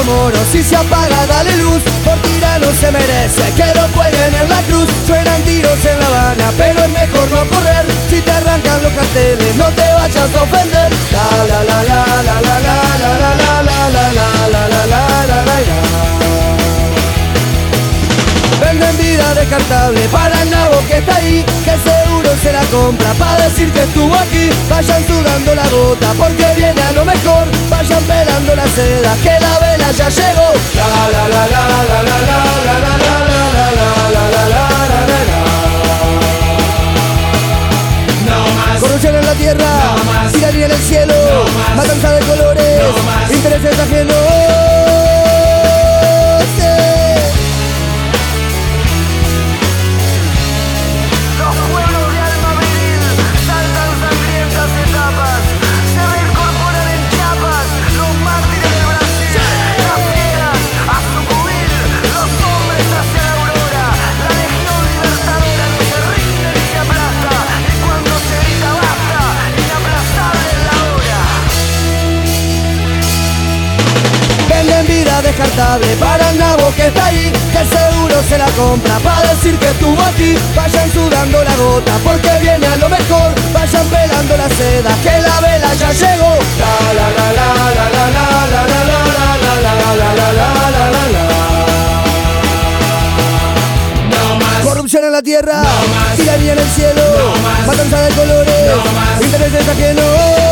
moros y se apaga, dale luz. Por tirano se merece que lo cuelguen en la cruz. Suenan tiros en La Habana, pero es mejor no correr. Si te arrancan los carteles, no te vayas a ofender. La la la la la la la la la la la la la la la la la. Venden vida descartable para el nabo que está ahí, que seguro se la compra para decir que estuvo aquí. Vayan sudando la gota porque viene a lo mejor. Vayan pelando la seda que la vela ya llegó. La la la la la la la la la la la la la la la la. No más corrupción en la tierra, tiranía en el cielo, matanza de colores, intereses ajenos. Descartable para el nabo que está ahí, que seguro se la compra para decir que estuvo aquí. Vayan sudando la gota porque viene a lo mejor. Vayan velando la seda que la vela ya llegó. La la la la la la la la la la la la la la la la. No más corrupción en la tierra, tiranía en el cielo, matanza de colores, intereses ajenos.